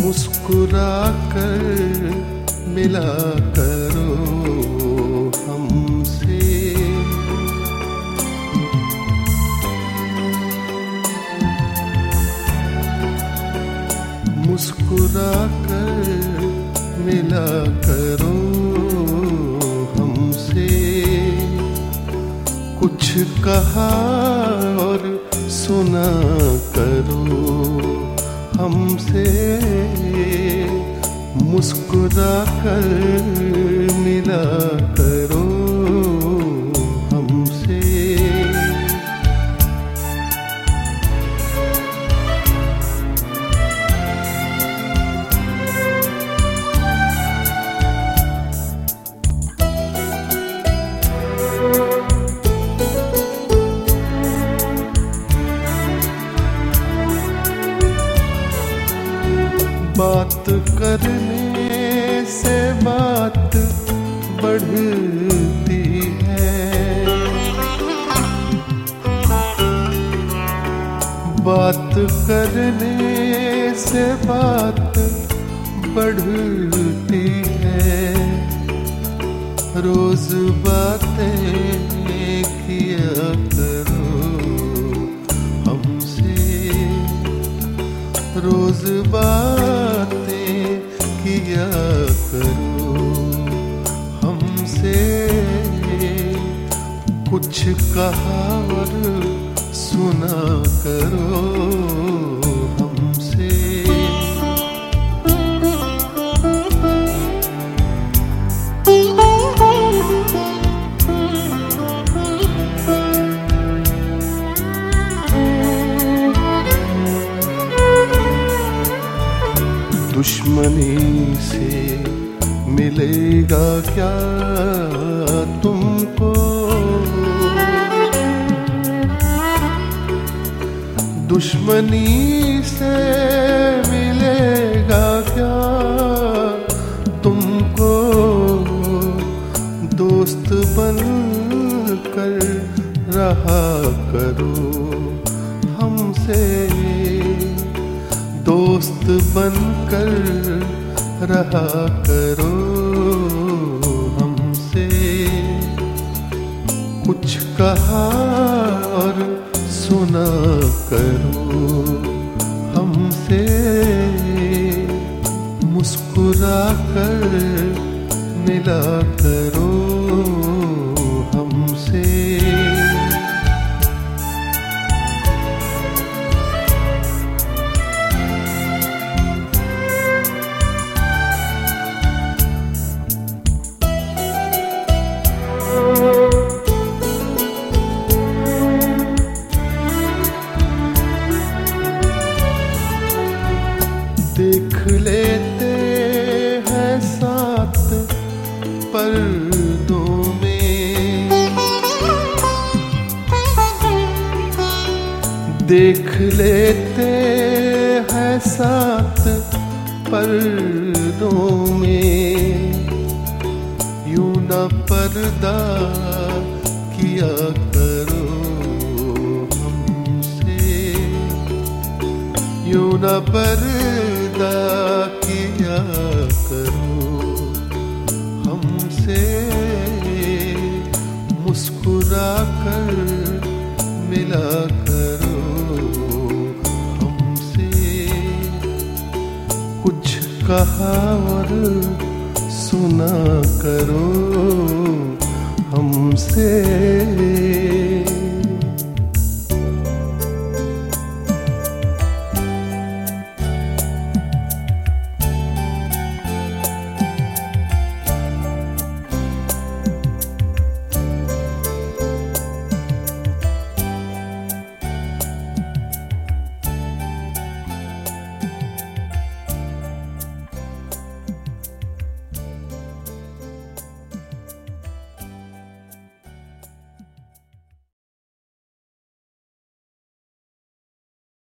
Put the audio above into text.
मुस्कुरा कर मिला करो हमसे। मुस्कुरा कर मिला करो हमसे। कुछ कहा और सुना करो हमसे। मुस्कुरा कर मिला करो हमसे। बात करने से बात बढ़ती है। बात करने से बात बढ़ती है। रोज बातें किया करो हमसे। रोज बातें किया करो हमसे। कुछ कहा और सुना करो हमसे। दुश्मनी से मिलेगा क्या तुमको। दुश्मनी से मिलेगा क्या तुमको। दोस्त बन कर रहा करो हमसे। दोस्त बनकर रहा करो हमसे। कुछ कहा और सुना करो हमसे। मुस्कुरा कर मिला करो हमसे। देख लेते हैं साथ पर्दों में। देख लेते हैं साथ पर्दों में। यूं न पर्दा किया करो हमसे। यूं न पर्दा किया करो हमसे। मुस्कुरा कर मिला करो हमसे। कुछ कहा और सुना करो हमसे।